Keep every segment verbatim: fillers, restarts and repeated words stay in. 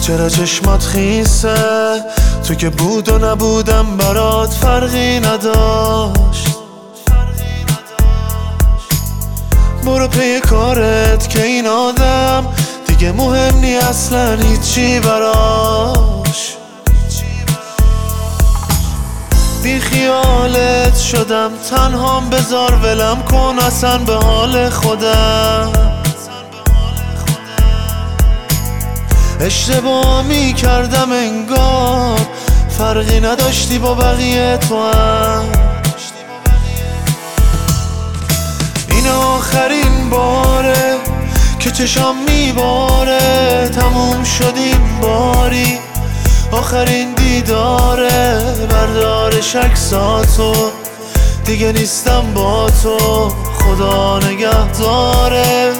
چرا چشمات خیسه؟ تو که بود و نبودم برات فرقی نداشت. برو پی کارت که این آدم دیگه مهم نی اصلا هیچی براش. بی خیالت شدم تنهام، بذار ولم کن اصلا به حال خودم. اشتباه می کردم انگار، فرقی نداشتی با بقیه تو هم. این آخرین باره که چشام میباره، تموم شدیم باری. آخرین دیداره بردار شکساتو، دیگه نیستم با تو، خدا نگهدارت.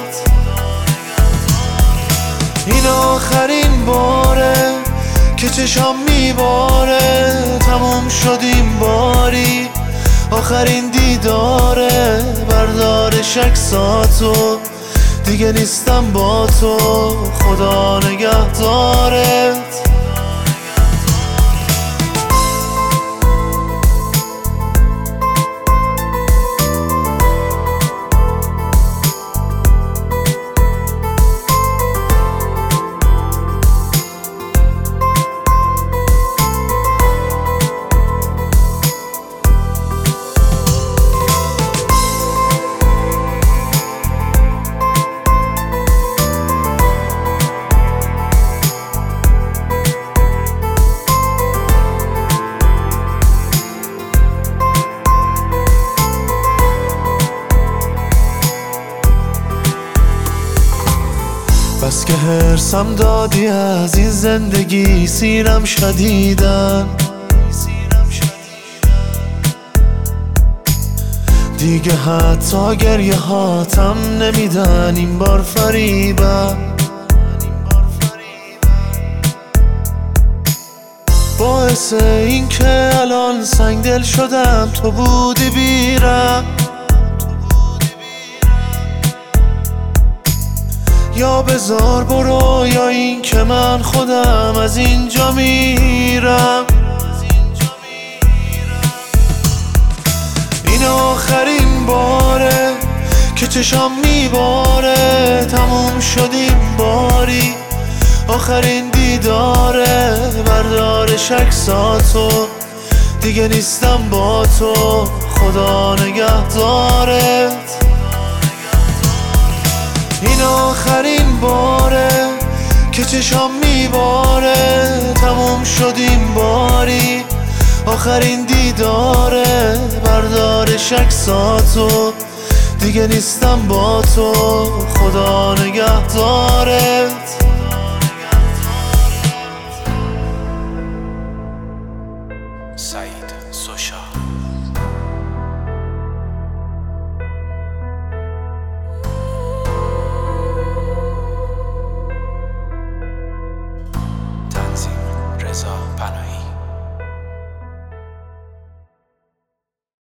این آخرین باره که چشام میباره، تموم شدیم باری. آخرین دیداره بردار شکساتو، دیگه نیستم با تو، خدا نگهدارت. بس که هرسم دادی از این زندگی، سیرم شدیدن. دیگه حتی گریه هاتم نمیدن این بار فریبم. باعث این که الان سنگدل شدم تو بودی بیرم. یا بذار برو یا این که من خودم از اینجا میرم. این آخرین باره که چشام میباره، تموم شدیم باری. آخرین دیداره بردار شکساتو، دیگه نیستم با تو، خدا نگهدارت. این آخرین باره که چشام میباره، تموم شدیم باری. آخرین دیداره بردار شکساتو، دیگه نیستم با تو، خدا نگهدارت.